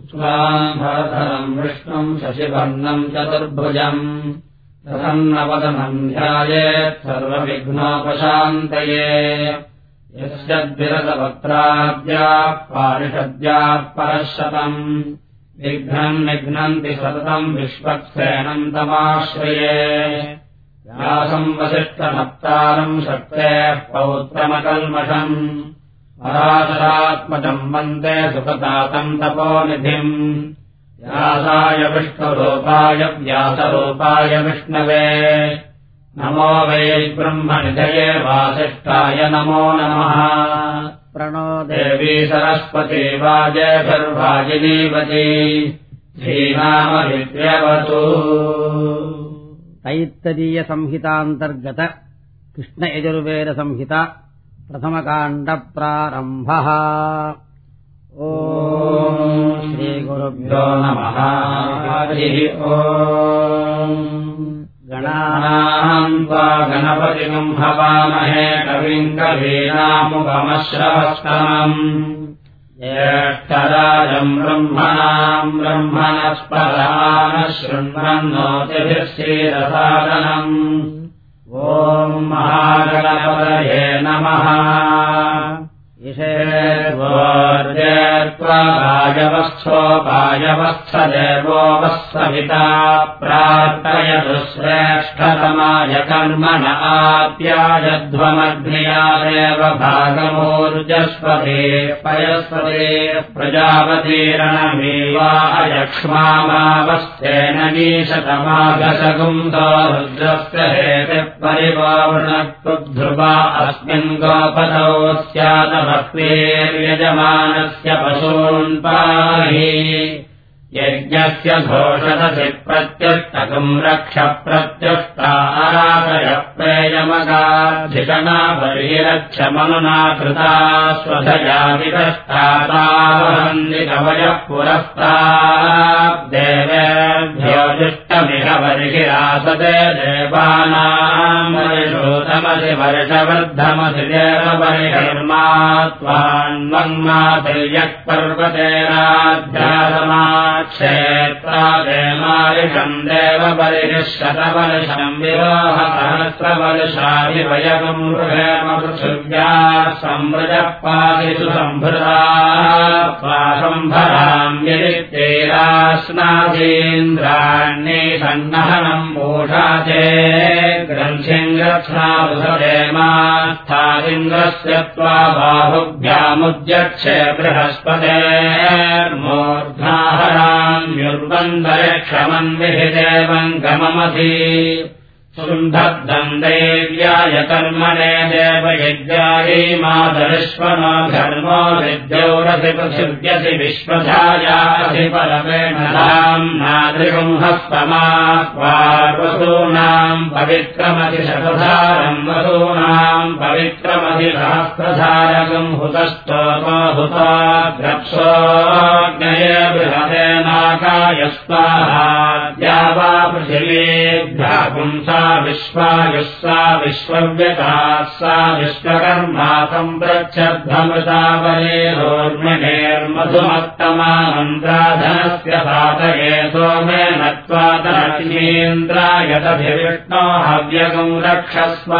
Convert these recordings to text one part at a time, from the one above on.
शुक्लाम् भरधरम् विष्णुम् शशिवर्णम् चतुर्भुजम् प्रसन्नवदनम् ध्यायेत् सर्वविघ्नोपशान्तये यस्यद्विरतवक्त्राद्याः पारिषद्याः परःशतम् विघ्नम् निघ्नन्ति सततम् विश्वक्सेनम् तमाश्रये व्यासम् वसिष्ठनप्तारम् शक्तेः पौत्रमकल्मषम् पराशरात्मजम् वन्दे सुखदातम् तपोनिधिम् व्यासाय विष्णुरूपाय व्यासरूपाय विष्णवे नमो वै ब्रह्मनिधये वासिष्ठाय नमो नमः प्रणो देवी सरस्वती वाजेभिर्वाजिनीवती श्रीनामभिद्यवतु तैत्तरीयसंहितान्तर्गत कृष्णयजुर्वेदसंहिता प्रथमकाण्डप्रारम्भः ॐ श्रीगुरुभ्यो नमः हरिः ॐ गणानाम् त्वा गणपतिम् हवामहे कविम् कवीनामुपमश्रवस्तमम् ज्येष्ठराजम् ब्रह्मणाम् ब्रह्मणस्पदानः शृण्वन्नोतिभिः श्रीरसादनम् ॐ महागणपतये नमः ईशेर्वोर्जेत्वायवस्थोपायवस्थदेवो वः सविता प्रार्थयतु श्रेष्ठतमाय कर्मण आप्यायध्वमग्नियादेव भागमूर्जस्पते पयस्पते प्रजापतिरणमीवायक्ष्मामावस्थेन नीशतमागसगुंसो रुद्रस्य हेतिः परिवावृणत्वध्रुवा अस्मिन् गोपदौ स्यादभक्तेर्यजमानस्य पशून् पाहि यज्ञस्य घोषदसि प्रत्युष्टकम् रक्ष प्रत्युष्टारातय प्रेयमगाधिषणा बहिरक्ष मनुना कृता स्वधया विकष्टातावहन्ति कवयः पुरस्ताद्देवेभ्यो जुष्टमिह बर्हिरासदे देवानाम् वर्षोतमसि वर्षवर्धमसि देवबर्हिर्मा त्वान्वङ्मातिर्यः पर्वतेनाध्यासमा क्षेत्रादेमारिषम् देवबलिः शतवर्षम् विवाह सहस्रवर्षाभिवयगम् मृगेम पृथिव्याः संवृजः पादिषु सम्भृता स्वासम्भराम् यदित्यैरास्नादीन्द्राण्ये सन्नहनम् मूढाचे ग्रन्थिम् गच्छावुधदेमास्थादिन्द्रस्य त्वा बाहुभ्यामुद्यक्षे बृहस्पतेर्मूर्ध्नाहरा न्युर्वन्दयक्षमन्विहिदेवम् गममधि सुन्धद्धम् देव्याय कर्मणे देवयज्ञायै मातरिष्वनो धर्मो विद्यौरसि पृथिव्यसि विश्वधायासि परमेण नादृगम् हस्तमाक्वार्वसूनाम् पवित्रमधि शतधारम् वसूनाम् पवित्रमधि सहस्रधारकम् हुतस्तोतो हुताग्रप्सोऽग्नये बृहतेनाकाय स्वाहा द्यावा पृथिवीभ्यः पुंसा विश्वायुः सा विश्वव्यताः सा विश्वकर्मा सम्प्रच्छद्भमृतावरेरोर्मिणेर्मधुमत्तमामन्त्राधनस्य सातये सोमेन त्वातरतीन्द्राय तभिविष्णो हव्यगम् रक्षस्व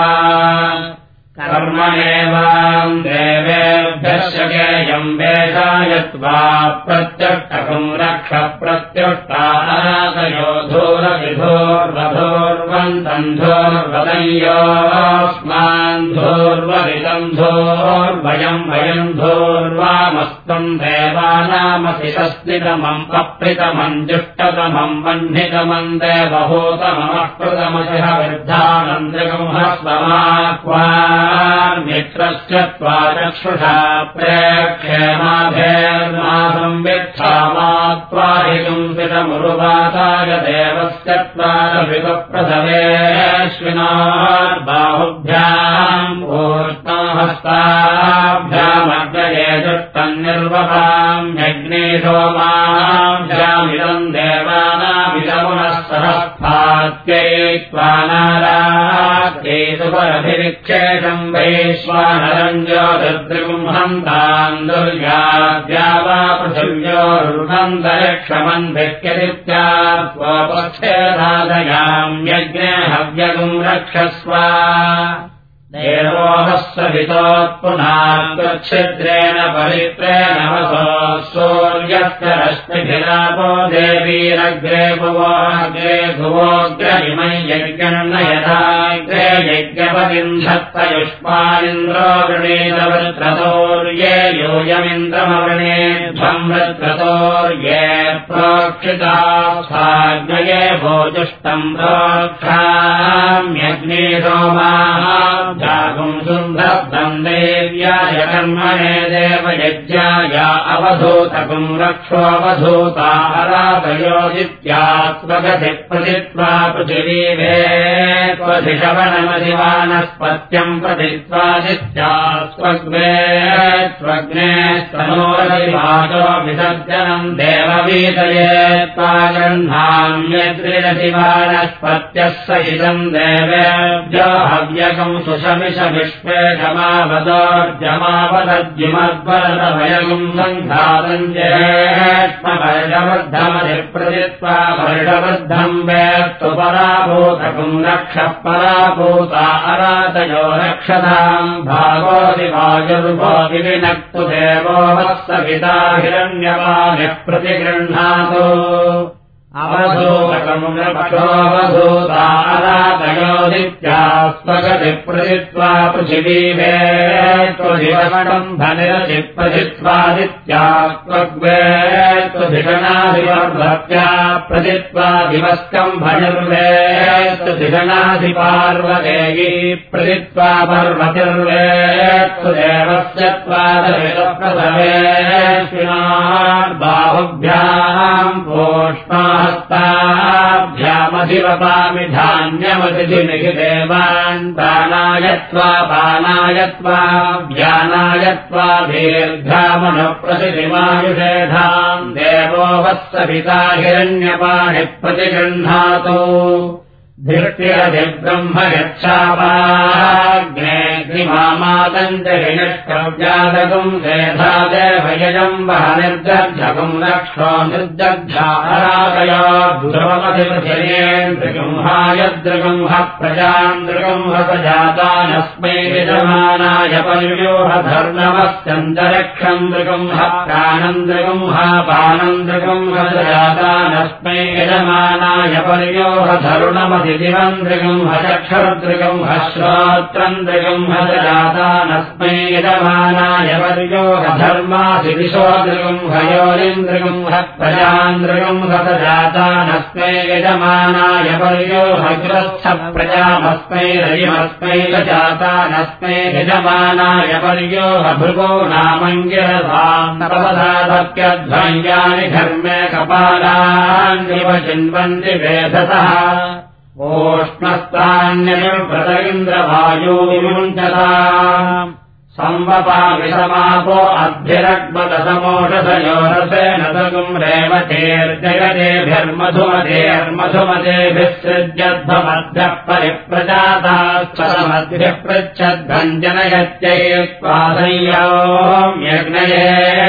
कर्मणेवाम् देवेभ्यः शकेयम् वेदाय त्वा प्रत्युष्टकम् रक्ष प्रत्युष्टानादयो धूरविधोर्वधोर्वन्तम् धोर्वदयोऽस्मान् धोर्वरितम् धोर्वयम् वयम् धोर्वामस्तम् देवानामसि षष्टितमम् अप्रितमम् जुष्टतमम् वह्नितमम् देवभूतममकृतमसि हविर्धानन्द्रिकम् हस्वमाक्वा मित्रस्य त्वा चक्षुषा प्रेक्षेमाभेर्मासम् वित्थामात्वाहिकम् पितमुरुवाताय देवस्य त्वारभिगप्रथमेऽश्विनार्बाहुभ्याम् ऊर्ध्वहस्ताभ्यामग्रये जुष्टम् निर्वपाम् यज्ञे सोमाभ्यामिदम् देवानामि इदमुनः सहस्थात्यैत्वा नाराकेतुपरभिरिक्षेषम् वैश्वानरम् ज्योतिर्गुंहन्ताम् दुर्याद्या वा पृथिव्योरुहन्तरिक्षमन्भिक्यदित्यात्वपक्षेदादयाम् यज्ञे हव्यगुम् रक्षस्व देवोहस्वहितोत्पुनाच्छिद्रेण परित्रेण वसो सूर्यस्य रश्मिभिरापो देवीरग्रे भुवोऽग्रे भुवोऽग्रहिमं यज्ञन्न यथाग्रे यज्ञपतिम् धत्तयुष्मानिन्द्रो वृणीतवृत्रतोर्ये यूयमिन्द्रमवृणेध्वम् वृत्रतोर्ये प्रोक्षिताग्नये भोजुष्टम् प्रोक्षाम्यग्ने सोमाः जागुम् सुन्दब्धम् देव्याय कर्मणे देवयज्ञाय अवधूतकुम् रक्षोऽवधूता अराधयोदित्यात्मगतिप्रतित्वा पृथिवीवेत्वधिशवनमधिवानस्पत्यम् प्रतित्वादित्यास्त्वग्ने स्तनोरधिवाचो विसर्जनम् देववीतयेत्वा गृह्णाम्यद्रिरधिवानस्पत्यः सहितम् देवेभ्यो हव्यकम् सुषमिषविश्वेजमावदोर्जमावदद्युमद्वरदभयगुम् सङ्घातम् जेष्मवर्षवद्धमधिप्रतित्वा वर्षवद्धम् वेत्तु पराभूतकुम् रक्षः पराभूता अरातयो रक्षताम् भागोऽधिवायुर्भोति विनक्तु देवो वत्सविता हिरण्यवानिः प्रतिगृह्णातु अवधूतकम् रक्षोऽवधूता अरातयोदित्यास्त्वगतिप्रतित्वा पृथिवीवेत्त्वधिवष्टम् धनिरतिप्रतित्वादित्यास्त्वग्वेत्त्वधिषणाधिपर्वत्या प्रतित्वा दिवस्कम् भनिर्वेत्त्वधिषणाधिपार्वदेयी प्रतित्वा पर्वतिर्वेत्त्वदेवस्य त्वादविदप्रसवेश्विनार्बाहुभ्याम् पोष्णा हस्ताभ्यामधिवपामि धान्यमतिथिनिहि देवान् पानायत्वा व्यानायत्वा दीर्घामनुप्रतिमायुषेधाम् देवो वत्सविता हिरण्यपाणिः प्रतिगृह्णातु धृष्टिरधिब्रह्म यच्छावाग्नेऽग्निमामातम् च हिनिष्कव्यादकम् सेधा देवयजम् वह निर्दग्धकम् रक्षो निर्दग्धारादय ध्रुवमधिपृथिरेन्द्रगुंहायद्रगुंह प्रजाम् दृगुंह सजातानस्मै यजमानाय पर्योहधर्णमस्यन्तरिक्षम् दृगुंह प्राणम् दृगुंह पानम् दृगुंह सजातानस्मै यजमानाय पर्योहधरुणमधि दिवम् दृगुंह चक्षुर्दृगुंह श्रोत्रम् दृगुंह जातानस्मै यजमानाय पर्योहधर्मासि दिशो दृगुंह योनिम् दृगुंह प्रजाम् दृगुंह जातानस्मै यजमानाय पर्योहग्रस्थ प्रजामस्मै रयिमस्मै जातानस्मै यजमानाय पर्योह भृगो नामङ्गिरधाम् नवधाधक्यध्वन्यानि धर्मे कपालान्निव चिन्वन्ति वेधसः ओष्णस्तान्यनिर्भृत इन्द्रवायो विमुञ्चता संवपाविषमापो अद्भिरग्मदसमोषधयोरसेन सगुम् रेवतेर्जगतेभिर्मधुमतेर्मधुमतेभिः सृज्यध्वमध्यः परिप्रजाताश्चरमद्भिः पृच्छद्भञ्जनयत्यैक्वासंयोम्यग्नये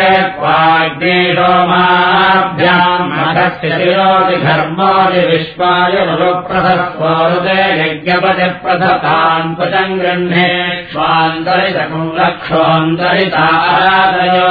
क्वाग्नेशोमाभ्याम् मठस्य तिरोतिघर्मोदि विश्वाय रुप्रथस्वरुते यज्ञपतिः प्रथतान् त्वचम् गृह्णे स्वान्तरितकुम् रक्षोऽन्तरितारादयो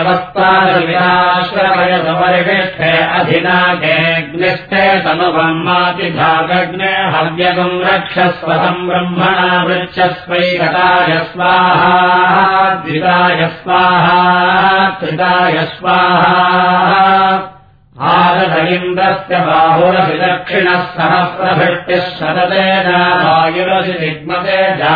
देवस्तारविराश्रवयसुपरिष्ठे अधिनाकेऽग्निष्ठे तनुभम् मातिधागग्ने हव्यगुम् रक्षस्वतम् ब्रह्मणा वृक्षस्वैकताय स्वाहा द्विताय स्वाहा त्रिताय स्वाहा आदध इन्द्रस्य बाहुरसि दक्षिणः सहस्रभृष्टिः शततेन वायुरसि दिग्मतेजा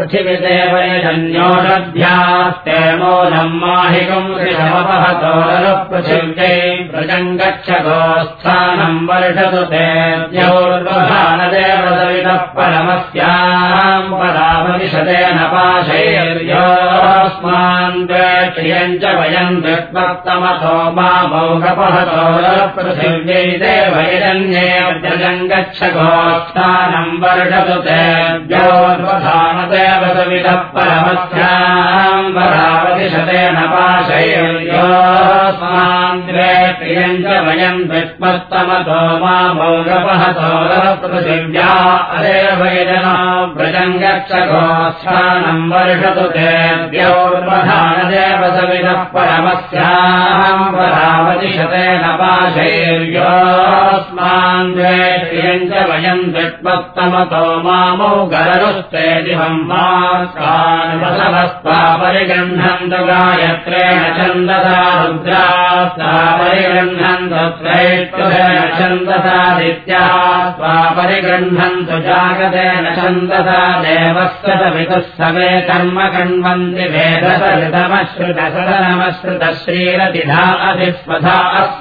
पृथिविदेवयजन्योषध्यास्ते मोदम् माहिकम् ऋषमपहतोरपृथिव्यै व्रजम् गच्छ गोस्थानम् वर्षतु ते द्यौर्वधानदेवसवितः परमस्याम् परामविशतेन पाशैर्योऽस्मान् द्वेक्ष्यम् च वयम् दृष्ट्वत्तमथो मामौगपहतो पृथिव्यै देवैरन्ये व्रजम् गच्छ गोष्ठानम् वर्षतु तेभ्योऽध्वधानदेवसविदः परमस्याम् वरावतिशतेन पाशैर्योऽस्मान् द्वेक्ष्यम् च वयम् दृष्ट्वत्तमथो मामौगपहतो पृथिव्या अदेवैरनो व्रजम् गच्छ गोष्ठानम् वर्षतु तेभ्योऽध्वधानदेवसविदः परमस्याम् वरावतिशतेन पाशैर्योऽस्मान् द्वेक्ष्यम् च वयम् दृष्ट्वत्तमतो मामौ गररुस्ते दिवम्मास्कान्वसवस्त्वा परिगृह्णन्तु गायत्रेण छन्दसा रुद्रास्त्वा परिगृह्णन्तु त्रैष्टुरेण छन्दसादित्याः स्वा परिगृह्णन्तु जागतेन छन्दसा देवस्य सवितुः सवे कर्म कण्वन्ति वेदसरितमश्रुतसदनमश्रुतः श्रीरतिधा अधिस्वधा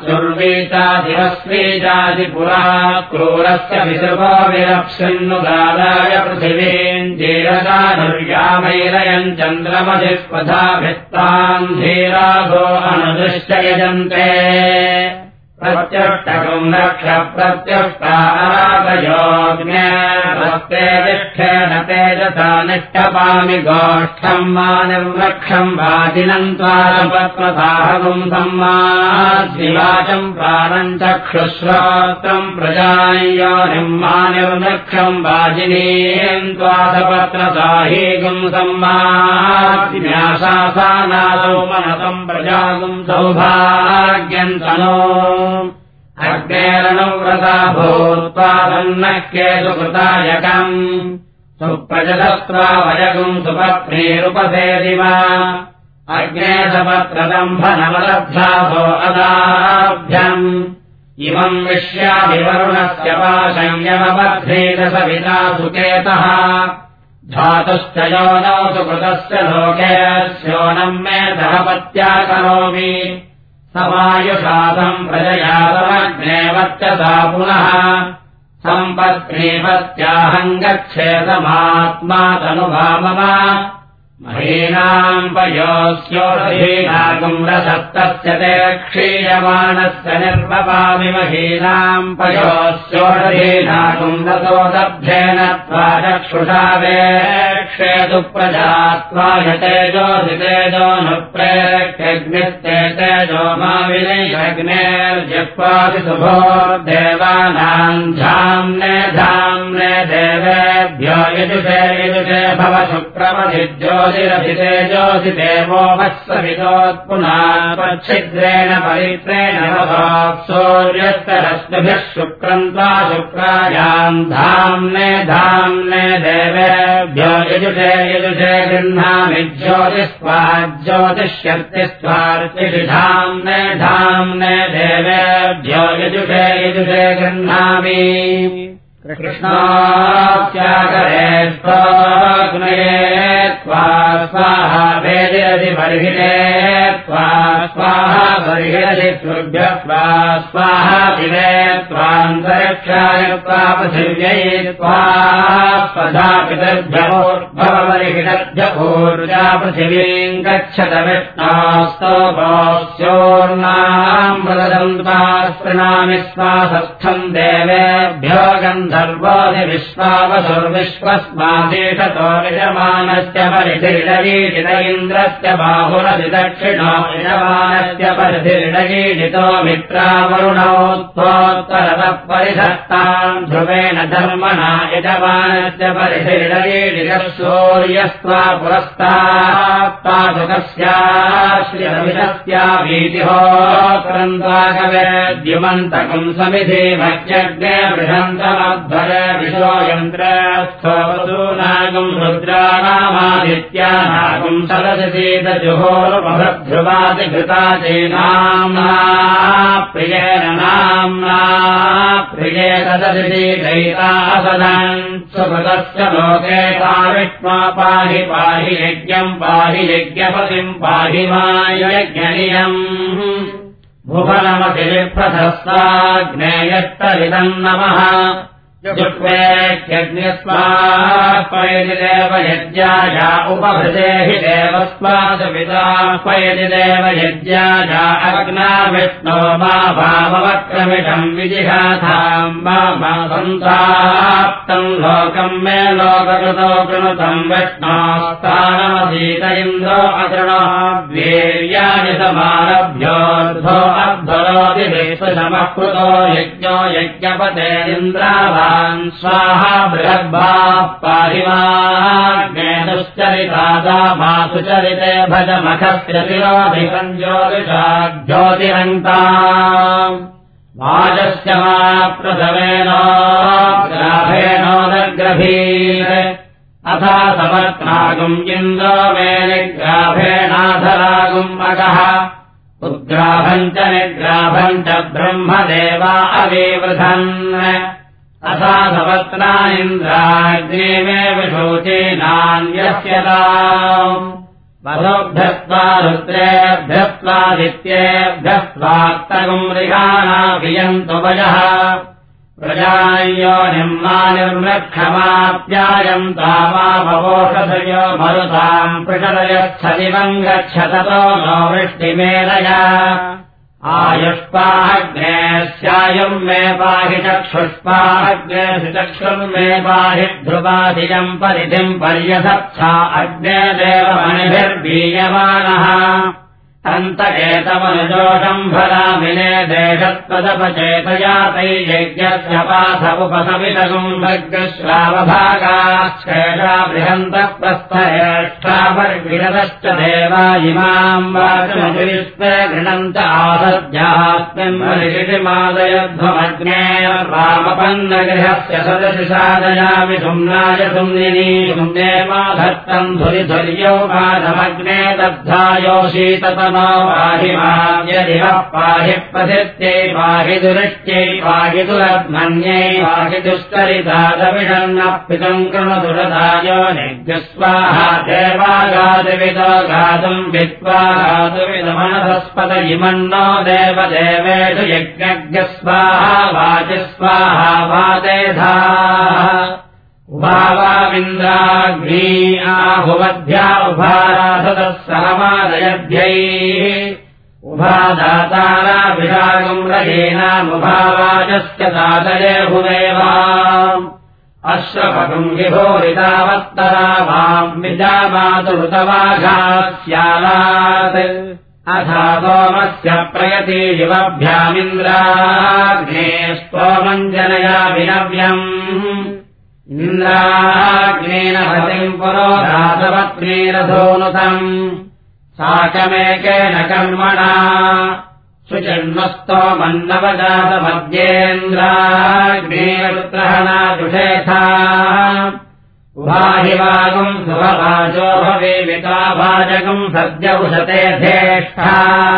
अस्युर्वीचादिवस्वीचादिपुरा क्रूरस्य विसृपो विरप्सिन्नुगादाय पृथिवीम् जीरदानुर्यामैरयम् चन्द्रमधिस्वधा भित्ताम् धीराधो अनुदृश्य यजन्ते प्रत्युष्टकम् रक्ष प्रत्युष्टाराधयोग्न्यस्ते तिष्ठेन तेजसा निष्ठपामि गोष्ठम् मा निर्वृक्षम् वाजिनम् त्वारपत्मसाहगुम् सम्माद्विवाचम् प्राणम् चक्षुश्रोत्रम् प्रजायोनिम् मा निर्वृक्षम् वाजिनीम् त्वादपत्रसाहीगुम् सम्माद्न्यासानादौ मनसम् प्रजागुम् सौभाग्यम् तनो अग्नेरणव्रता भूत्वा सन्नक्ये सुकृतायकम् सुप्रजदस्त्वा वयगुम् सुपत्नीरुपसेदिवा अग्ने सपत्रदम्भनमलब्धाभो अदाभ्यम् इमम् विश्याभिवरुणस्य पाशय्यमबद्धेत सविता सुकेतः धातुश्च योनौ सुकृतस्य लोकेऽस्योनम् मे सहपत्या करोमि समायुषादम् प्रजयातमग्ने वर्चसा पुनः सम्पत्नीपत्याहम् गच्छेदमात्मा तनुभा मम महीनाम् पयोस्योरधीनागुम् रसत्तस्य ते क्षीयमाणस्य निर्वपामि महीनाम् पयोस्योरधीनागुम् रसोदब्धेन त्वा चक्षुषा वेक्षेतु प्रजा त्वाय तेजोऽसि तेजोऽनुप्रेक्ष्यग्निस्ते तेजो मा विनैषग्नेर्जिह्वासि शुभोर्देवानाम् धाम्ने धाम्ने देवेभ्यो यजुषे यजुषे भव शुक्रमधिज्यो ज्योतिरधितेजोऽसि देवो वत्सवितोत्पुनाच्छिद्रेण परित्रेण सूर्यस्तरश्मिभिः शुक्रम् त्वा शुक्रायाम् धाम्ने धाम्ने देवेभ्यो यजुषे यजुषे गृह्णामि ज्योतिस्त्वा ज्योतिष्यर्तिस्त्वार्चिषि धाम्ने धाम्ने देवेभ्यो यजुषे यजुषे गृह्णामि कृष्णात्यागरे स्वाग्नये त्वा स्वाहा वेदिरसि बर्हिणे त्वा स्वाहा बर्हिरसि तुभ्यः स्वाहा दिवे त्वान्तरिक्षाय त्वा पृथिव्यै त्वा स्वधा पितर्भ्योर्भवबर्हिणभ्यभूर्जा पृथिवीम् गच्छत विष्णोस्तोभोस्योर्नाम् वदम् त्वा स्पृणामि स्वासस्थम् देवेभ्यो गन्धर्वोऽधि विश्वावसुर्विश्वस्मादेशतो यजमानस्य परिधिर्डगीडित इन्द्रस्य बाहुरधि दक्षिणो यजमानस्य परिधिर्डगीडितो मित्रावरुणौ त्वोत्तरतः परिधत्ताम् ध्रुवेण धर्मणा यजमानस्य परिधिर्डगीडितः सूर्यस्त्वा पुरस्तात्तादुकस्याश्रियमिषस्या वीतिहोत्रन्त्वाकवेद्युमन्तकम् समिधीमज्ञग्ने बृहन्तमध्वर विशोयन्त्रस्थोऽवसूनागम् रुद्राणामादित्यानागम् सदसिधीतजुहोरुमभ्रुवादिघृताचेनाम्ना प्रियेण नाम्ना प्रिये सदसिधि गैतासदन् सुकृतस्य लोके विष्णो पाहि पाहि यज्ञम् पाहि यज्ञपतिम् पाहि मायज्ञनियम् भुवनमतिरिप्रशस्ताग्नेयस्तरिदम् नमः जुक्वेत्यग्निस्वापयति देवयज्ञाया उपभृते हि देवस्वादपितापयति देवयज्ञाया अग्ना विष्णो मा भाववक्रमिषम् विजिहाथाम् मा सन्ताप्तम् लोकम् मे लोककृतो कृणुतम् विष्णोस्तानमधीत इन्द्रो अकृणो वीर्याणि समारभ्योऽर्धो अध्वरोति विश्वशमः कृतो यज्ञो यज्ञपते इन्द्रावा स्वाहा बृहद्भाः पाहिमाग्नेदुश्चरितादा मासुचरिते भजमखस्य तिरोधिकम् ज्योतिषा ज्योतिरन्ताम् वाजस्य मा प्रथमेनोग्राभेणोदग्रभीर अथा समर्त्रागुम् इन्द्रो मे निग्राभेणाधरागुम् अगः उद्ग्राभम् च निग्राभम् च ब्रह्मदेवा अविवृधन् अथा सपत्ना इन्द्राग्ने मे विशोचीनान्यस्यताम् वधोभ्यस्त्वा रुद्रेभ्यस्त्वादित्येभ्यस्त्वात्तगुम् मृगाणाभियन्तु वयः प्रजायो निम्मा निर्मृक्षमाप्यायम् तामावोषधयो मरुताम् पृषदयच्छदिवम् गच्छततो नो वृष्टिमेलया आयुष्पाग्ने स्यायम् मे पाहि चक्षुष्पाग्नेषु चक्षुर् मे पाहि ध्रुवाधिजम् परिधिम् पर्यधत्सा अग्ने देवमणिभिर्बीयमानः अन्तकेतमनुजोषम् भरामिने देशत्वदपचेतया तैर्यज्ञस्य पाथ उपसमितगुम् भग्रश्रावभागाश्चेषा बृहन्तः प्रस्थयेष्ठावर्गिरतश्च देवा इमाम् वाचमजुरिस्ते गृणन्त आसद्यास्मिन् परिषिमादयध्वमग्ने रामपन्नगृहस्य सदसि साधयामि सुम्नाय सुम्निनी सुम्ने माधत्तम् धुरिधुर्यौ माधमग्ने दग्धायोषीतत पाहि माम् यदिह पाहि प्रसित्यै पाहि दुरिष्ट्यै पाहि दुरध्मन्यै पाहि दुष्करितादविषन्नपितम् कृणुदुरदायो निग्स्वाहा देवागादिविदो गातुम् विद्वा गातुविदमनसस्पत इमन्नो देवदेवेषु यज्ञज्ञस्वाहा वाचिस्वाहा वादेधाः उभावामिन्द्राग्नी आहुवद्भ्या उभाराधतः सहमादयद्भ्यैः उभादाताराभिषागम् रजेनामुभावाजस्य दातये हुदेवाम् अश्वपगुम् विभोरितावत्तरा वाम् विजामातु ऋतवाघास्यालात् अथा सोमस्य प्रयति युवभ्यामिन्द्राग्ने स्तोमम् जनया विनव्यम् इन्द्राग्नेन हतिम् पुरोधातपत्नीरधोनुतम् साकमेकेन कर्मणा सुचन्मस्तोमन्नवजातमध्येन्द्राग्नेरुत्रहणाजुषेथा उभाहिवागुम् सुभवाचो भवेविता भाजगुम् सद्य उशते धेष्ठा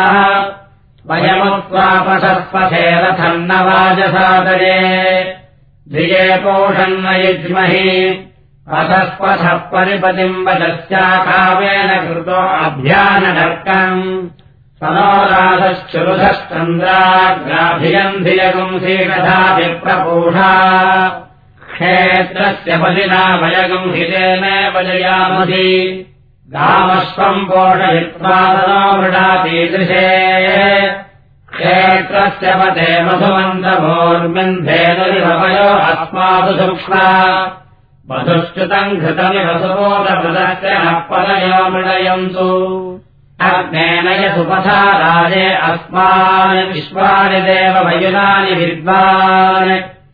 वयमुत्वापशस्पथे रथम् न वाजसादये धिये पोषन्न युज्महि अतस्पथः परिपतिम् वचस्याकामेन कृतो अभ्याननर्कम् सनोराधश्चुरुधश्चन्द्राग्राभियन्धियगुम् शीषधा विप्रपूषा क्षेत्रस्य बलिना वयगुम् हितेनेव जयामसि गामश्वम् पोषयित्वा तनो मृडातीदृशे क्षेत्रस्य पते मधुमन्तभोर्मिन्धेनुरिभवयो अस्मासु सूक्ष्मा मधुश्च्युतम् घृतमिव सुबोधपदस्य नः पदयो मृडयन्तु अग्नेन यसुपथा राजे अस्मान् विश्वानि देवमयुनानि विद्वान्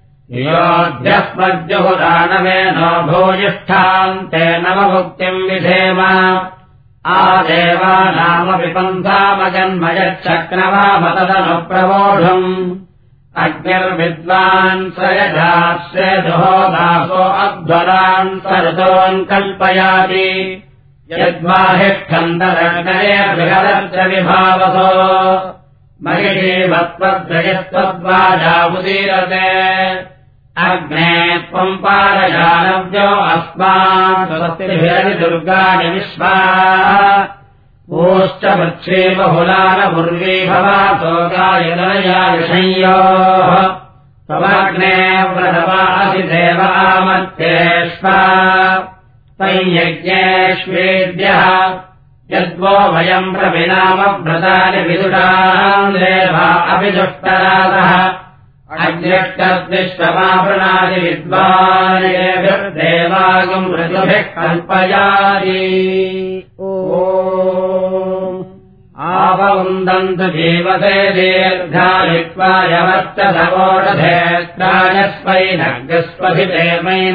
योऽध्यस्मद्युहुदानवेनो भूयिष्ठान् तेन मुक्तिम् विधेम आदेवानामपि पन्थामजन्मयच्छक्रवामतदनुप्रवोढुम् अग्निर्विद्वान् स यजाश्रेदुहो दासो अध्वरान् सरतोन् कल्पयाति यद्वाहिष्ठन्तरङ्गये बृहदश्च विभावसो महिषीवत्वद्रयस्त्वद्वाजामुदीरते अग्ने त्वम् पारयानव्यो अस्मान् स्वस्तिभिरति दुर्गाणि विश्वा ऊश्च वृक्षे बहुलानपूर्वी भवातो गायदनया विषय्योः त्वमग्ने व्रतवासि देवामर्त्येष्वा संयज्ञेष्वेद्यः यद्वो वयम् प्रविनामव्रतानि विदुषाम् देवा अभिदुष्टरातः अग्निष्टद्विश्वमावृणादि विद्वान् देवागम् ऋतुभिः कल्पयाति आवुन्दन्तु जीवसे दीर्घायित्वा यवश्चोषधेत्रायस्वैनग्स्पथिते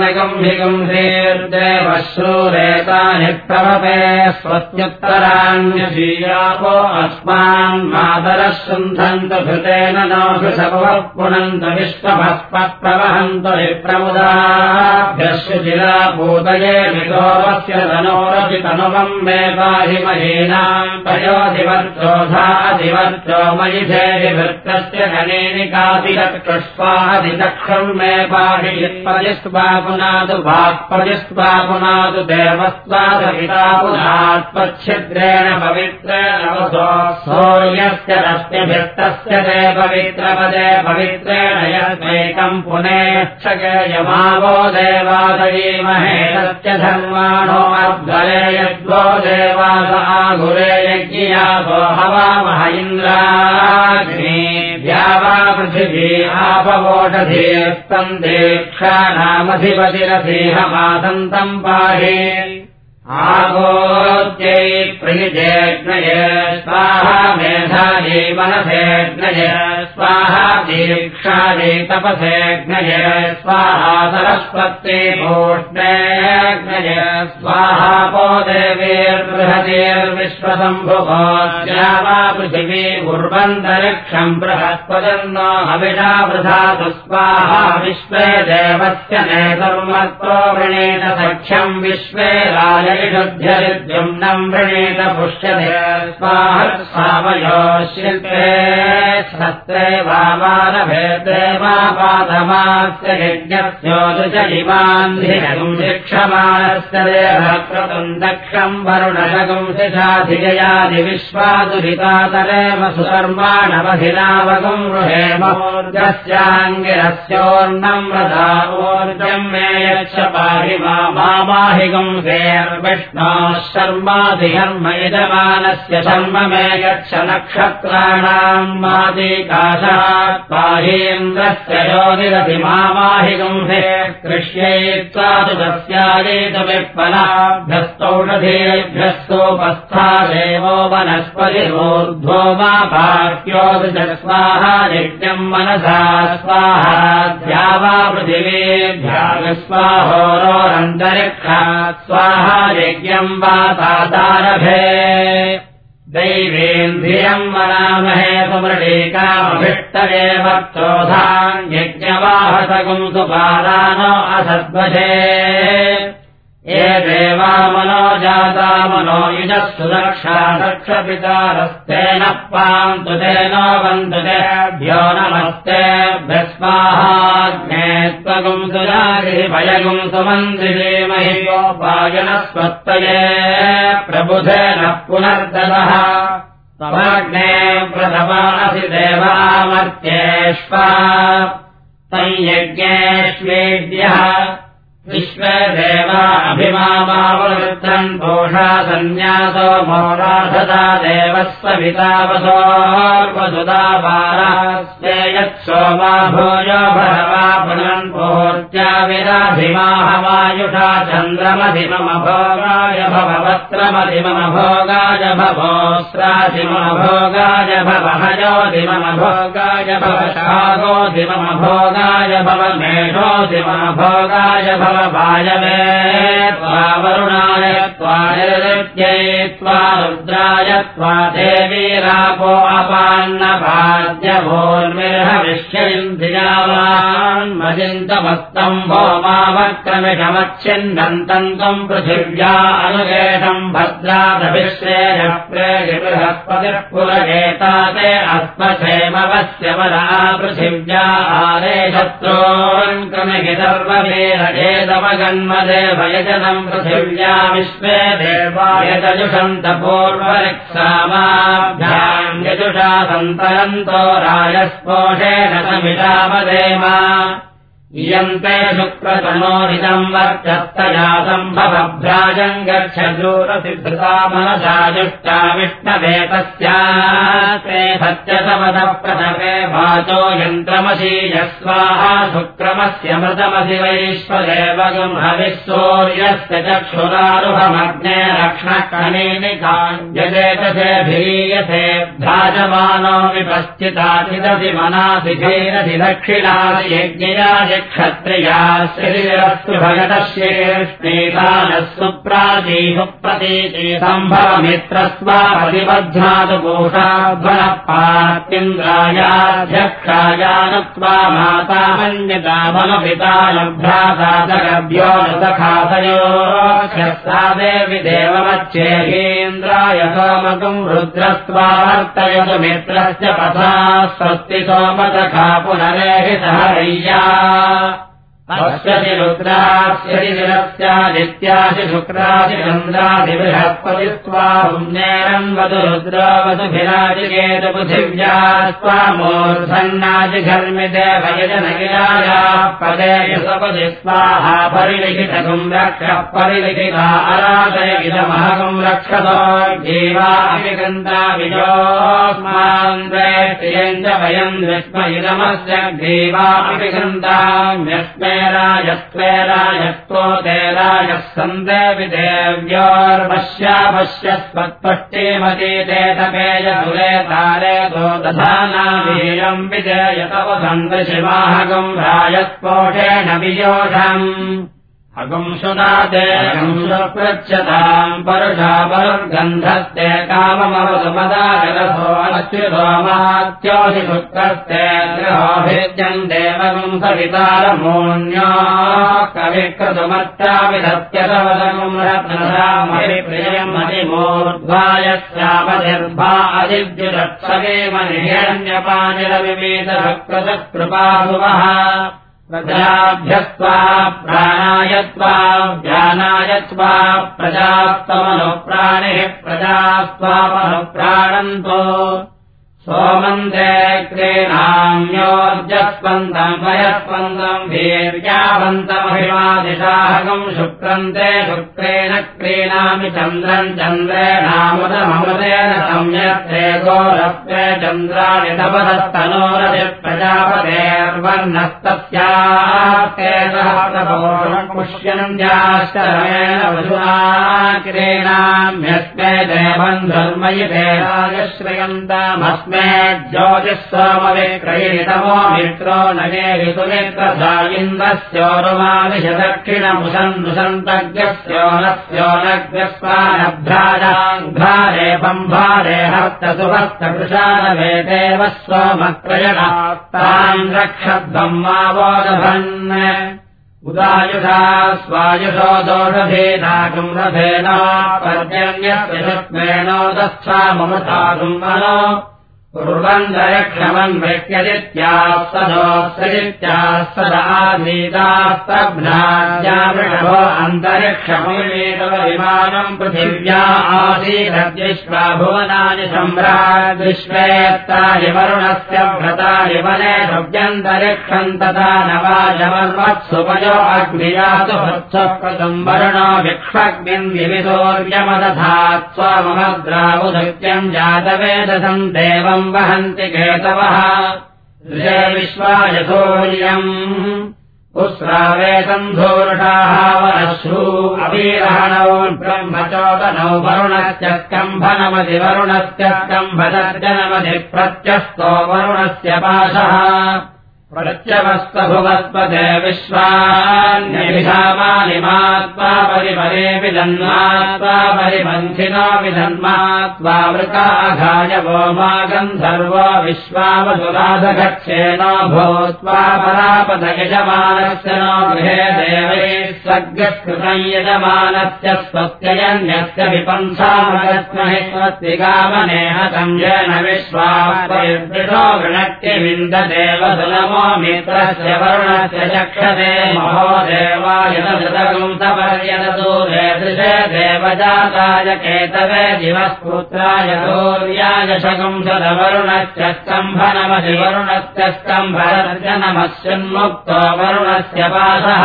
मैनगम्भिगुंसेर्देवश्रूरेतानि प्रवपे स्वस्त्युत्तराण्यशीयापो अस्मान् मातरः शुन्धन्तु घृतेन नो घृषभवः पुनन्तु विश्वभस्पत्प्रवहन्तु विप्रमुदाभ्यश्रुचिरा भूतये मितोवस्य तनोरपि तनुवम् मे पाहि महीनाम् पयोधिवर्चोधाधिवर्चो मयि धेरिवृत्तस्य गणेनिकातिरक्षुष्वादिचक्षुम् मे पाहि यत्पदिस्त्वा पुनादु वाक्पदिस्त्वा पुनादु देवस्त्वादपिता पुनात्पच्छिद्रेण पवित्रेण वसो सूर्यस्य रश्मिभिस्तस्य ते पवित्रपदे पवित्रेण यस्मैकम् पुनेक्षके यमावो देवादयीमहे तस्य धर्माणो अब्धले यद्वो देवास आगुरे यज्ञियासो हवामह इन्द्राग्निभ्या वा पृथिवी आपवोषधीस्तम् दीक्षाणामधिपतिरसीहमासन्तम् पाहि आगोत्यै प्रियजेग्नये स्वाहा मेधायै मनसेग्नये स्वाहा दीक्षायै तपसेग्नये स्वाहा सरस्वत्यै भूष्णेग्नये स्वाहा पो देवीर्बृहतीर्विश्वसम्भुभोज्या वा पृथिवी उर्वन्तरिक्षम् बृहस्पतिर्नो हविषा वृधातु स्वाहा विश्वे देवस्य नेतुर्मत्तो वृणीत सख्यम् विश्वे राज ुद्ध्यरिद्युम्नम् वृणीत पुष्यते स्वाहसावयो शिल्पे शस्त्रे वामानभेदे वा पादमास्य यज्ञस्योदृश इमान्धिरगुम् शिक्षमाणस्य देहक्रतुम् दक्षम् वरुणगुंसिषाधिजयादि विश्वादुरितातरेव सुकर्माणवधिनावगुम् रुहेमोर्जस्याङ्गिरस्योर्णम् व्रता ऊर्जम् मे यच्छ पाहि मामाहि विष्णोः शर्माधिहर्म यजमानस्य शर्म मे यच्छ नक्षत्राणाम् मादिकाशात् पाहीन्द्रस्य योनिरति मामाहि गुंसे कृष्यैत्वा तु तस्यायेतु विप्पलाभ्यस्तौषधेभ्यस्तोपस्था देवो वनस्पतिरोर्ध्वो मा भाक्योदृश स्वाहा यज्ञम् मनसा स्वाहा द्यावा पृथिवीभ्या विस्वाहोरोरन्तरिक्षात् स्वाहा यज्ञम् वातादारभे दैवेन्द्रियम् वनामहे सुमृळीकामभिष्टये वक्तोधान् यज्ञवाहसगुम् सुपादानो असद्वशे ये देवा मनो जाता मनो युजः सुदक्षा दक्षपितारस्तेन पान्तु तेनो वन्तु तेभ्यो नमस्तेभ्यस्वाहाग्ने त्वगुम् सुजागि भयगुम् सुमन्दिरेमहि गोपायनस्वत्तये प्रबुधेन पुनर्ददः तवाग्ने प्रथमासि देवामर्त्येष्वा संयज्ञेष्वेद्यः विश्वे देवा अभिमामावृद्धम् दोषा सन्न्यासो मोराधता देवस्वपितावसोर्वसुदा बालास्ते यत्सोमा भूयो भरवा पुनन् पूर्त्या विराधिमाहमायुषा चन्द्रमधिममभोगाय भव वस्त्रमधिममभोगाय भवोस्राधिममभोगाय भव हयोधिममभोगाय भव शागोधिममभोगाय भव मेषोधिममभोगाय भव वायवे त्वा वरुणाय त्वा निरृत्यै त्वा रुद्राय त्वा देवीरापो अपान्नभाद्यभोर्मिर्हविष्यन्धियावान्मजिन्तमस्तम् भौमावक्रमिषमच्छिन्नन्तम् त्वम् पृथिव्या अनुगेशम् भद्रादभिश्रेयः प्रेरिबृहस्पतिः पुरगेता ते अस्मक्षेमवस्य वरा पृथिव्या आरे शत्रून् क्रमिहि सर्ववीरघेत यदवगन्मदेव यजनम् पृथिव्या विश्वे देवा यजजुषन्त पूर्वरिक्सामाभ्याम् यजुषा सन्तरन्तो राजस्पोषेण समिषावदेम इयन्ते शुक्रतनोरिदम् वर्चस्तजासम्भवभ्राजम् गच्छदूरसिद्धृता मनसा जुष्टा विष्णवे तस्यास्ते सत्यसमदः प्रथमे वाचो यन्त्रमशीयस्वाहा शुक्रमस्य मृतमसि वैश्वदेवगम् हविः चक्षुरारुहमग्ने रक्ष्णकणेनिकाञ्जदेतसेऽभिरीयते भ्राजमानो विपश्चिताचिदधि मनासि धीरधि दक्षिणासि यज्ञयाय क्षत्रिया श्रीरस्तु भगतश्रेष्णीतानः सुप्राचीः प्रतीति सम्भवमित्रस्वापतिबध्नातु कोषाध्वनः पार्थिन्द्रायाध्यक्षायानुक्त्वा माता मन्यतामनुपिता लभ्रातादगभ्यो न सखातयोक्षसा देवि देवमच्छेहीन्द्राय सोमकम् रुद्रस्त्वा वर्तयतु मित्रस्य पथा स्वस्ति सोमसखा पुनरेहि सहरय्या पश्यति रुद्रास्यति दिनस्यादित्यासि शुक्रासि चन्द्रासि बृहस्पतिस्त्वा पुण्येरम् वतु रुद्रो वसुभिराजिकेतु पृथिव्या स्वा मूर्धन्नाजिघर्मिते भयजनगिरायाः पदे यसपदि स्वाहा परिलिखितकुम् रक्षः परिलिखिता अराधय इदमहकुम् रक्षतो जीवा अपि गन्ता विजोऽस्मान् द्वेष्टियम् च वयम् विस्म इदमस्य जीवा अपि गन्ताम्यस्मे राजस्त्वेराजस्तो ते राजः सन्देवि देव्योर्वश्यापश्यस्वत्पष्टिमतीते तपेय तुले तारे तो दधानावीरम् विजयतवसन्त शिवाहगम् राजस्पोषेण वियोषम् अगुंसुनादे अगुंसुपृच्छताम् परुषा परुर्गन्धस्ते काममवसुमदाजलसो अच्युतो मात्योऽसि शुक्रस्ते गृहोभिद्यम् देवगुम् सवितारमोऽन्यो कविक्रतुमत्याविधत्यतवदगुम् रत्नधामहिप्रियम् अधिमूर्ध्वायस्यामधिर्भा अधिद्युदक्षगेमनिहेण्यपानिरविवेदशक्रतकृपाभुवः प्रजाभ्यस्त्वा प्राणायत्वा ज्ञानायत्वा प्रजास्तमनुप्राणिः प्रजास्त्वामनुप्राणन्तो सोमन्ते क्रीणाम्योर्जस्पन्दम् वयस्पन्दम् वीर्यावन्तमहिमादिशाहकम् शुक्रन्ते शुक्रेण क्रीणामि चन्द्रम् चन्द्रेणामृतमृतेन संयत्ते गोरस्ते चन्द्राणि तपदस्तनोरधिप्रजापतेर्वर्णस्तस्यास्ते सहस्रपुष्यन्त्याश्चरमेण वसुना क्रीणाम्यस्मे देवम् धर्मयिते राजश्रयन्तामस्मे ज्योतिःसोमविक्रयितमो मित्रो नगे ऋतुमित्रधा इन्द्रस्योरुमाविशदक्षिणमुषन्नुषन्तज्ञस्योनस्योनग्रस्वानभ्राजाङ्घ्रारे बम्भारे हस्तसुभस्तकृशानवेदेव सोमत्रयणास्तान् रक्षद्ब्रह्मावोदभन् उदायुषा स्वायुषो दोषभेदागुम् रथेन पर्जन्यस्य शुक्मेणोदस्था ममतागुम् मनो कुर्वन्तरिक्षमन् वृक्यदित्यास्तदोऽस्तरित्यास्तदानीतास्तभ्राज्यावृषभो अन्तरिक्षमुमेतव विमानम् पृथिव्या आसीदद्विश्वा भुवनानि सम्राट् विश्वेत्तानि वरुणस्य व्रतानि वने भव्यन्तरिक्षम् तथा नवाजमन्वत्सुपयो अग्नियातु भत्सकृतम् वरुणो विक्ष्वग्निम् विविधोर्यमदधात् स्वमद्रावुधृत्यम् जातवेदसम् देवम् वहन्ति केतवः विश्वायसोर्यम् उस्रावेतन्धूर्षाः वरश्रू अवीरहणौ ब्रह्मचोदनौ वरुणस्य स्कम्भनमधि वरुणस्य स्कम्भदर्जनमधि प्रत्यस्तो वरुणस्य पाशः प्रत्यवस्तभुवस्पदे विश्वान्यभिधामानि मात्वा परिपरे विदन्मात्वा परिबन्धिनो विदन्मात्वा वृकाघाय वो मा गन्धर्वो विश्वावसुराधगच्छेनो भूत्वा परापद यजमानस्य नो गृहे देवैः सग्रस्कृतम् यजमानस्य स्वस्त्ययन्यस्य विपन्थामगस्महि स्वस्तिकामनेह संयेन विश्वापरिवृषो गृणक्तिविन्ददेवसुलमो सोमो मित्रस्य वरुणस्य चक्षते महो देवाय तदगुं सपर्यदतो दृशे देवजाताय केतवे दिवस्पुत्राय सूर्याय शकुंसदवरुणस्य स्तम्भनमसि वरुणस्य स्तम्भरस्य नमस्यन्मुक्तो वरुणस्य पाशः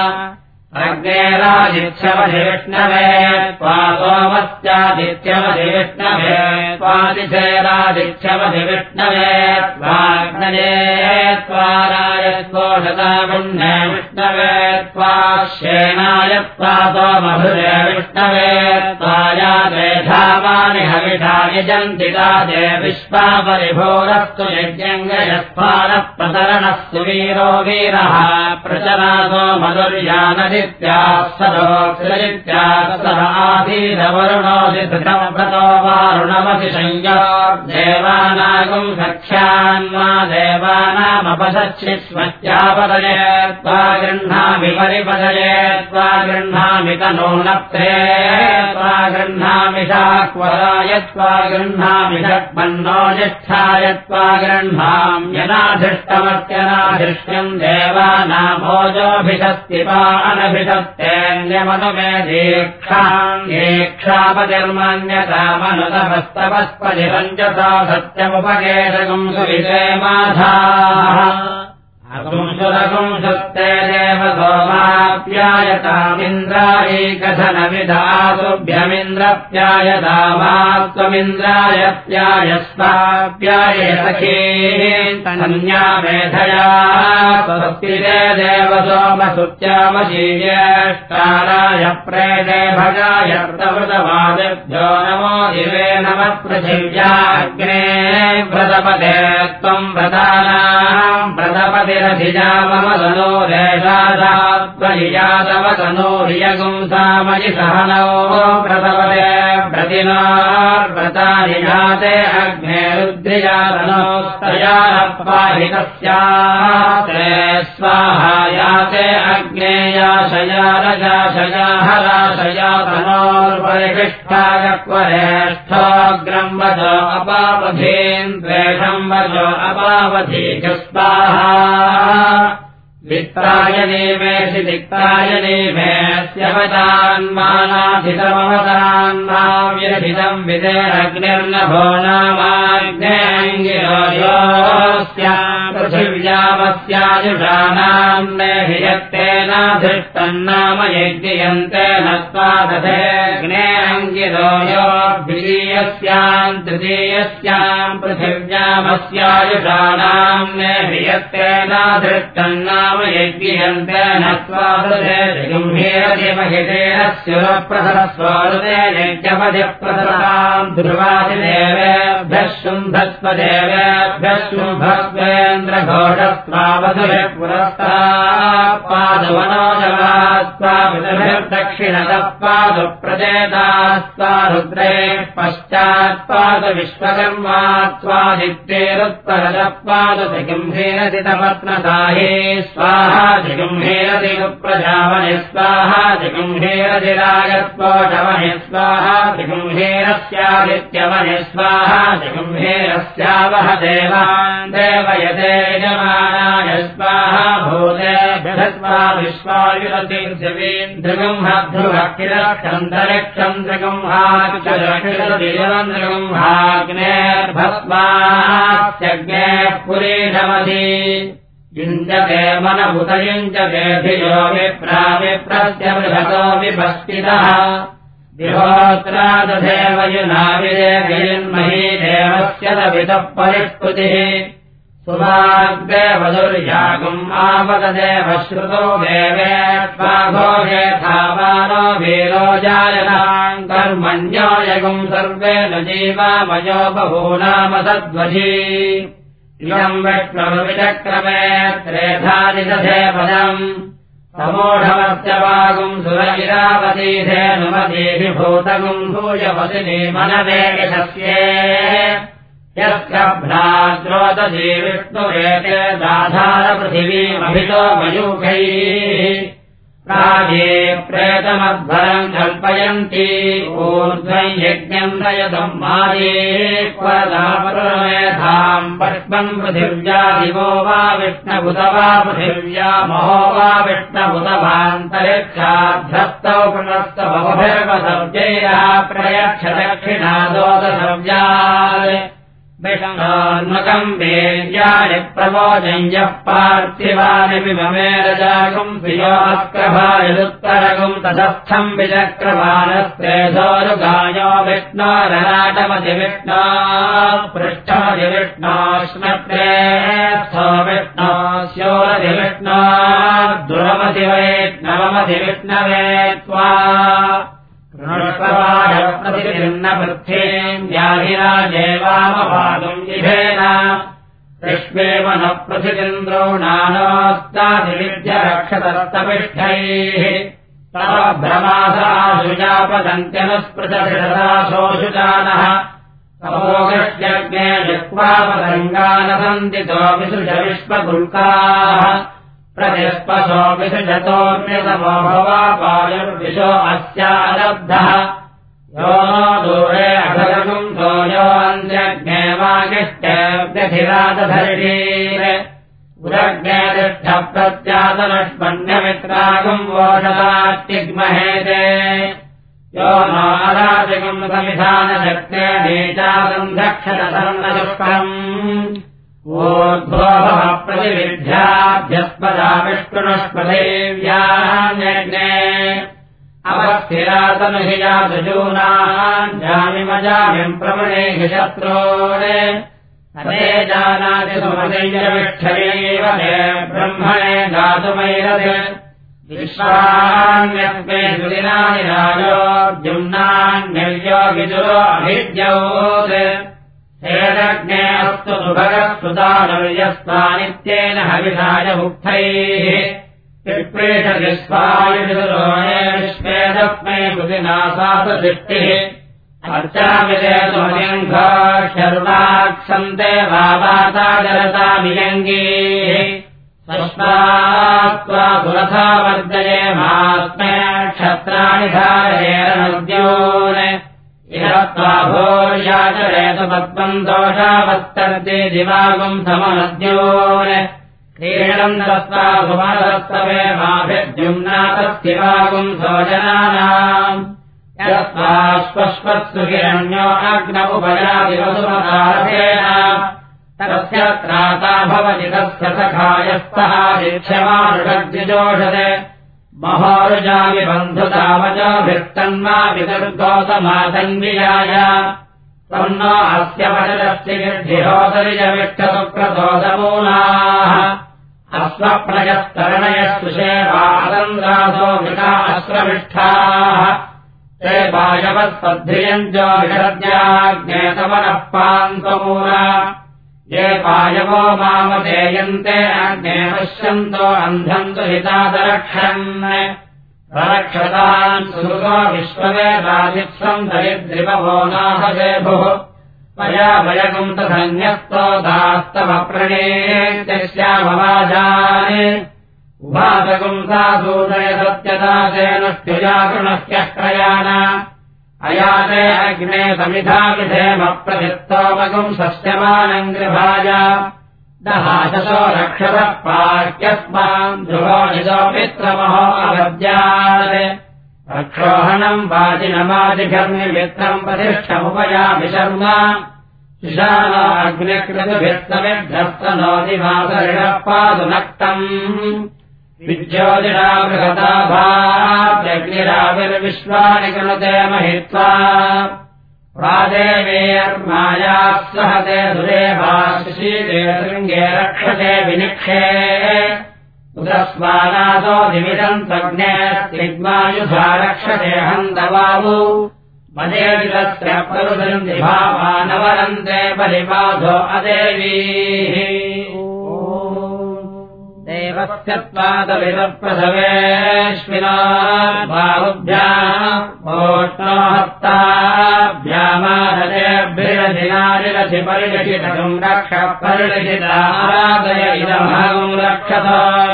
अग्नेरादित्यमधिविष्णवे त्वा सोमस्यादित्यमधिविष्णवे त्वादिशेरादित्यमधिविष्णवे त्वाग्नये त्वाराय त्वोषतापुण्ये विष्णवे त्वाश्येनाय त्वा सोमभृजे विष्णवे त्वाया देधामानि हविषा यजन्ति तादे विश्वा परिभोरस्तु यज्ञङ्गयस्फानः प्रतरणस्तु वीरो वीरः प्रचरासो मधुर्यानदि सदोक्तित्यासः आधीरवरुणोदिधृतमभृतो वारुणमसि संयो देवानागुं सख्यान्मा देवानामपसच्छि स्मत्यापदये त्वा गृह्णामि परिपदये त्वा गृह्णामि तनूनप्ते त्वा गृह्णामि शाक्वराय त्वा गृह्णामि षट्मन्नो ज्येष्ठाय त्वा गृह्णाम्यनाधिष्टमत्यनाधिष्ठ्यम् देवानामोजोऽभिषस्तिपा अनभिषत्तेऽन्यमनुमे दीक्षापतिर्मन्यतामनुतपस्तपस्पतिरञ्जसा सत्यमुपकेशकम् सुविषे माधाः अकुंसुरकुंसुत्ते देव सोमाप्यायतामिन्द्रायैकधनविधातुभ्यमिन्द्रप्यायतामात्त्वमिन्द्रायप्यायस्वाप्याये सखीन्या मेधया स्वस्ति ते देव सोमसुत्यामशीज्येष्टाराय प्रेते भगाय व्रतवादिभ्यो नमो दिवे नमः पृथिव्याग्ने व्रतपते त्वम् व्रतानाम् व्रतपतिरधिजाममदनो रेषादात्वयियातवतनोर्यगुंसामयि सहनो व्रतपते व्रतिनोर्व्रतानि जाते अग्ने रुद्रियातनोस्तयारपाहि तस्याते स्वाहा याते अग्नेयाशया रजाशया हराशया तनोर्परिशिष्टाय क्वरेष्ठोऽग्रम् वचो अपावधीन् द्वेषम् वचो अपावधीक स्वाहा वित्ताय नीमेषि दिक्ताय नीमेऽस्य वदान्मानाधितमवदान्माव्यधितम् विदेरग्निर्नभो नामाग्नेऽङ्गिरोयोऽस्याम् पृथिव्यामस्यायुषानाम् नेहि यत्तेनाधिष्टम् नाम यज्ञयन्तेन स्वादधेऽग्ने अङ्गिरोयोद्वितीयस्याम् तृतीयस्याम् पृथिव्यामस्यायुषानाम् नेहि यत्तेनाधिष्टम् नाम यज्ञयन्तेन स्वादधे जगुम्भीरदिमहितेन स्युरप्रसरस्वादुते यज्ञपदिप्रसरताम् ध्रुवादिदेवेभ्यः शुम्भस्वदेवेभ्यः शुम्भस्वेन्द्रघोषस्वावधुभिः पुरस्तात्पादवनोजवात्पादभिर्दक्षिणतः पादुप्रचेतास्त्वारुद्रेः पश्चात्पादविश्वकर्मात्वादित्येरुत्तरतः पादजगुम्भीरदितपत्नसाहे स्वाहा जगुम्भीरदिगुप्रजावने स्वाहा जगुम्भीरदिरागस्फोटवने स्वाहा जगुम्भीरस्यादित्यवने स्वाहा जगुम्भीरस्यावह देवान् देवयते यजमानाय स्वाहा भूतेभ्यस्वा विश्वायुरतिर्जवीन्द्रगुंहद्रुवक्षिरदिजवन्द्रगुंहाग्नेर्भस्वास्यग्नेः पुरीषमधि युञ्जते मनभुत युञ्जते धियो विप्राविप्रस्य बृहतो विभस्तितः दिहोत्रादधेव युनाविदेवयन्मही देवस्य दवितः परिष्कृतिः सुभाग्देवदुर्यागुम् आपददेव श्रुतो देवेत्वाघोषेथावानो वीरो जायताम् कर्मण्यो यगुम् सर्वेण जीवामयो बहूनामसद्वजी इयम् विष्णुर्विचक्रमे त्रेधादिदधे पदम् समूढमस्य वागुम् सुरैरावतीधेनुमतीभिभूतगुम् भूयवसिनी मनवे यशस्ये यस्य भ्राद्रोदधी विष्णुरेते दाधारपृथिवीमभितो मयूखैः प्राये प्रेतमध्वरम् कल्पयन्ति ऊर्ध्वम् यज्ञम् रजतम् माये क्वदापरमेधाम् पक्वम् पृथिव्या दिवो वा विष्णुबुध वा पृथिव्या महो वा विष्णुबुध वान्तरिक्षाभ्यस्तौ प्रणस्तभवभिर्वसव्यैरः प्रयच्छ दक्षिणादोदसव्यात् विष्णोन्मुखम् वेद्यानि प्रवोजम् यः पार्थिवानि विममेरजागुम् प्रियोऽस्क्रभायुत्तरगुम् तदस्थम् विचक्रवानस्त्रेधोरुगायो विष्णोरराटमति विष्णो पृष्ठमति विष्णोष्णप्रेस्थो विष्णो स्योरति विष्णो दुरमति वैष्णवमति विष्णवे त्वा प्रतिन्न व्याधिराजेवामपादुम् जिभेन कृष्णेव न प्रतिन्द्रोणानोस्तादिविद्य रक्षतस्तपिष्ठैः तव भ्रमासाशुजापदन्त्यनुस्पृशशिषदाशोऽशुचानः तपोगृह्यग्ने जिह्वापतङ्गानसन्दितो विसृज विश्वगुल्काः प्रतिस्पशो विसृजतोऽन्यतमो भवापायुर्विशो अस्यालब्धः यो नो दूरे अधरगुम् यो अन्त्यग्ने वागिष्टेऽव्यधिरातधर्षीर उदग्ने तिष्ठ प्रत्यातनष्मण्यमित्रागुम् वोषदात्तिग्महेते यो नो अराजगुम् समिधानशक्ते नीचासन्धक्षतसर्णशुष्कम् ऊर्ध्वोभः प्रतिविद्याभ्यस्पदा विष्णुनस्पदेव्यान्यग्ने अवस्थिरातनुहिजातुजूनाम् जामिमजामिम् प्रवणेहि शत्रून् हरे जानाति सुमदैरविष्ठयैव ते ब्रह्मणे गातुमैरत् विश्वान्यस्मे सुदिनानि राजो द्युम्नान्यर्यो विदुरो अभिद्यौत् हेरग्ने अस्तु सुभगस्तुतानुर्यस्तानित्येन हविषाय मुक्तैः पिप्रेषविश्वायुरोणे विश्वेदस्मै बुधिनासातदृष्टिः अर्चामिते सुमनिङ्घो शर्वाक्षन्ते वावाताजरतामियङ्गीः सस्मात्त्वा सुरथा वर्जये मास्मे क्षत्राणि धारयेरनद्योन् इहत्वा भूर्याचरेतु पद्मम् दोषावस्तर्ति दिवागुम् समनद्योन् क्रीडम् दत्त्वा सुमनदत्तवे माभिद्युम्नातस्तिवागुम् सोजनानाम् यस्त्वाश्वश्वत्सु हिरण्यो अग्न उपयादिवसुमतार्थेन तस्य त्राता भवति तस्य सखायस्तः दीक्षमानुषद्विजोषते महोरुजामि बन्धुतावचोभिर्तन्मा विदुर्गोतमातन्वियाय तन्नो अस्य वचनस्य गिर्धिहोदरिजविष्टसुक्रतोदमूलाः अस्वप्रजस्तरणयस्तुषेवादन्द्रासो वृता अस्रविष्ठाः ते पायवत्पद्धियञ्जो विषद्याज्ञेतमनः पान्तमूला ये पायवो मामदेयन्ते अग्ने पश्यन्तो अन्धन्तु हितादरक्षन् प्ररक्षतान् सुरुगो विश्ववेदादित्सम् दरिद्रिपवो नाहसेभुः मया वयगुम् तथन्यस्तो दास्तमप्रणेत्यस्यामवाजान् उभातगुम् सा सूदय सत्यदासेनुष्ठुजागृणह्यक्रयाण अयाते अग्ने समिधाविधेमप्रतिस्तोमगुम् सस्यमानम् गृभाय दहाशसो रक्षतः पार्क्यस्मान् ध्रुवो निजो मित्रमहो अवद्यात् रक्षोहणम् वाजिनमादिभिर्निमित्रम् प्रतिष्ठमुपयामि शर्म शिशानो अग्निकृतभिस्तमिभ्यस्तनो दिवासरिणः पादुनक्तम् विज्योतिषा बृहदाभाव्यग्निराविर्विश्वानि कृणुते महित्वा प्रादेवेर्मायाः सहते सुरेभाशीते शृङ्गे रक्षते विनिक्षे उदस्मानासो दिविदम् तग्ने स्निग्मायुधा रक्षते हन्तवावु मदेविदस्य प्ररुदम् दिभावानवरन्ते बलिबाधो अदेवीः देवस्यत्वादविदप्रसवेश्विना बाहुभ्याम् ओष्णोहस्ताभ्यामारतेभ्यरधिनारिरथि परिलिखितम् रक्ष परिलिखिताराधय इदमहम् रक्षत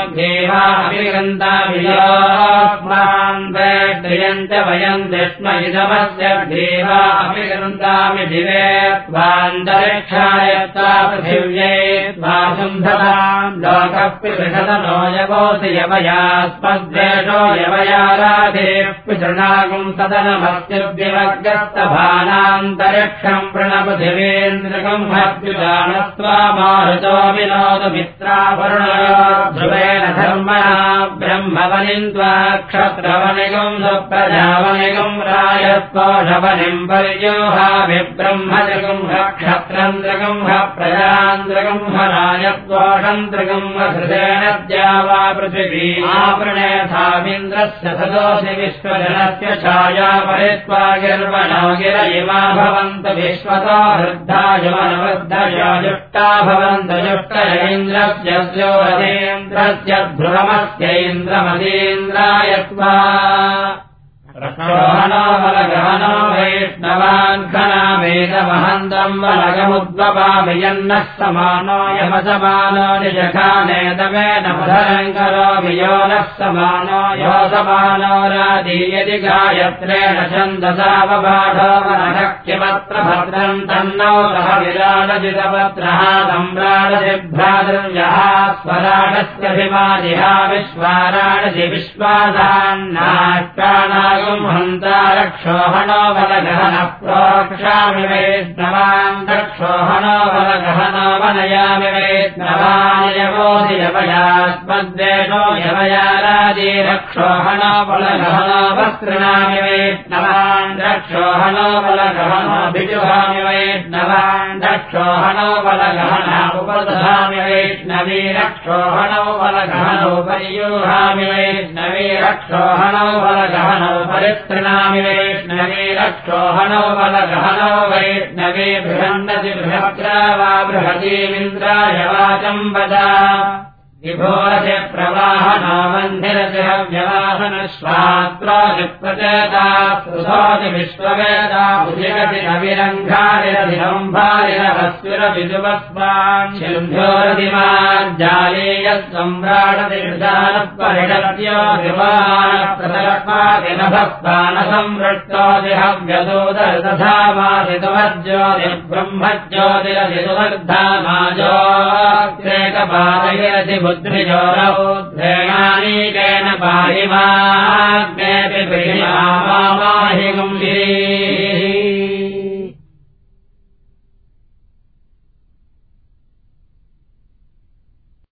देवाभिगन्ताभियोस्मान् वेद्रियम् च वयम् स्म इदमस्य देवाभिगन्तामि दिवे त्वान्तरिक्षाय त्वा पृथिव्यै त्वा शुम्भताम् लोकपिबृषदनो यवोऽसि यवयास्मद्वेषो यवयाराधेः पितृणागुम् सदनमस्युद्विवर्गस्तभानान्तरिक्षम् प्रणपृथिवेन्द्रकम् हत्युदानस्त्वा मारुतो विनोदमित्रावरुणयो ध्रुवेण धर्मणा ब्रह्मवनिम् त्वा क्षत्रवनिगम् सुप्रजावनिगम् रायस्पोषवनिम् पर्योहाभिब्रह्मजगम् क्षत्रन्द्रगम् प्रजान्द्रगम् रायस्पोषन्द्रगम् हृदेन द्यावा पृथिवी आपृणेथामिन्द्रस्य सदोषि विश्वजनस्य छाया परित्वा गिर्वणो गिर इमा भवन्त विश्वतो वृद्धायुमनवृद्धया जुष्टा भवन्त जुष्टय इन्द्रस्य स्योरथेन्द्रस्य ध्रुवमस्यैन्द्रमतीन्द्राय त्वा रक्षोहनो वलगहनो वैष्णवान् खनामेदमहन्तम् वलगमुद्वपाभियन्नः समानो यमसमानो निजखानेदमेन मधरम् करोमि यो नः समानो यो समानो राधीयति गायत्रेण छन्दसावबाढो वनक्यमत्र भद्रम् तन्नो सह विराडजितपत्रः सम्राडजिभ्रातृव्यः स्वराडस्यभिमादिहा विश्वाराडसि विश्वासान्नाष्टानागम् हन्ता रक्षोहणो बलगहनः प्रोक्षामि वैष्णवान् रक्षोहणो बलगहनो वनयामि वैष्णवान् यवोऽसि यवयास्मद्वेषो यवयारादि रक्षोहणो बलगहनो वस्त्रणामि वैष्णवान् रक्षोहणो बलगहनो भिजुहामि वैष्णवान् रक्षोहणो बलगहना उपदधामि वैष्णवी रक्षोहणो बलगहनो परियूहामि वैष्णवी रक्षोहणो बलगहनो परितृणामि वैष्णवी रक्षोहणो बलगहनो वैष्णवी बृहन्नति बृहद्रा वा बृहतीमिन्द्राय वाचम् वदा विभोरति प्रवाहनो वन्धिरति हव्यवाहनश्वात्रोऽधिप्रचेता सुधोति विश्ववेदा भुजिगति नविरङ्घारिरधिरम्भारिरहस्विरविदुवस्वान् शिम्भ्योरधिमाज्जालीयः सम्राडति विधानः परिणत्यो विवानप्रतलक्वाति नभस्वानसंवृष्टोति हव्यदूतरथामादितमज्योतिरधिदुवर्धामाजोक्रेकपादयति बुद्धिजोरौद्धेनानीकेन पाहिमाग्नेऽपि प्रियमामाहिगुंभिः